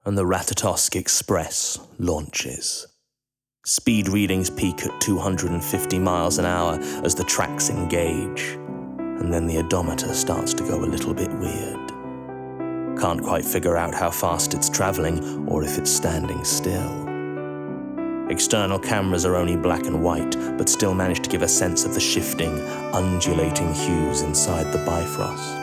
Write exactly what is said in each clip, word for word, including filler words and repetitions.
and the Ratatosk Express launches. Speed readings peak at two hundred fifty miles an hour as the tracks engage, and then the odometer starts to go a little bit weird. Can't quite figure out how fast it's traveling or if it's standing still. External cameras are only black and white, but still manage to give a sense of the shifting, undulating hues inside the Bifrost.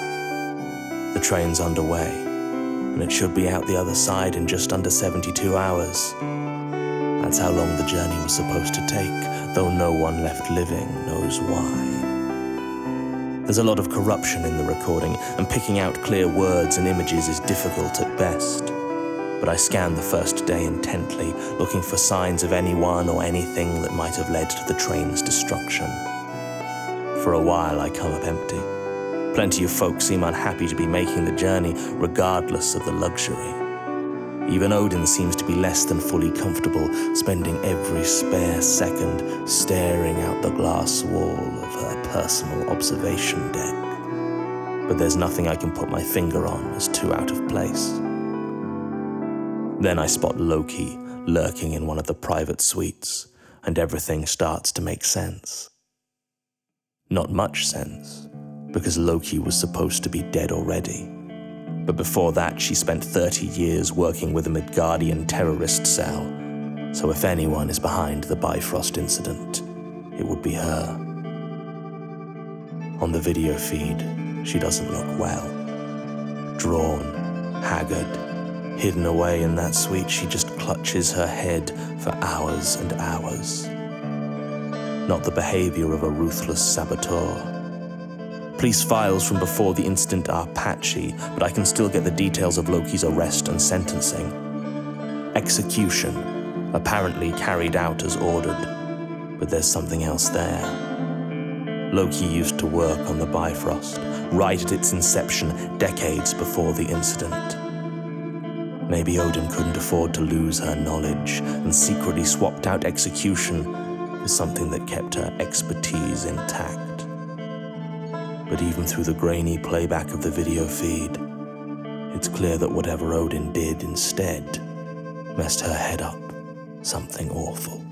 The train's underway, and it should be out the other side in just under seventy-two hours. That's how long the journey was supposed to take, though no one left living knows why. There's a lot of corruption in the recording, and picking out clear words and images is difficult at best. But I scanned the first day intently, looking for signs of anyone or anything that might have led to the train's destruction. For a while, I come up empty. Plenty of folks seem unhappy to be making the journey, regardless of the luxury. Even Odin seems to be less than fully comfortable, spending every spare second staring out the glass wall of her personal observation deck. But there's nothing I can put my finger on as too out of place. Then I spot Loki lurking in one of the private suites, and everything starts to make sense. Not much sense, because Loki was supposed to be dead already. But before that, she spent thirty years working with a Midgardian terrorist cell, so if anyone is behind the Bifrost incident, it would be her. On the video feed, she doesn't look well. Drawn, haggard, hidden away in that suite, she just clutches her head for hours and hours. Not the behavior of a ruthless saboteur. Police files from before the incident are patchy, but I can still get the details of Loki's arrest and sentencing. Execution, apparently carried out as ordered, but there's something else there. Loki used to work on the Bifrost, right at its inception, decades before the incident. Maybe Odin couldn't afford to lose her knowledge and secretly swapped out execution for something that kept her expertise intact. But even through the grainy playback of the video feed, it's clear that whatever Odin did instead messed her head up something awful.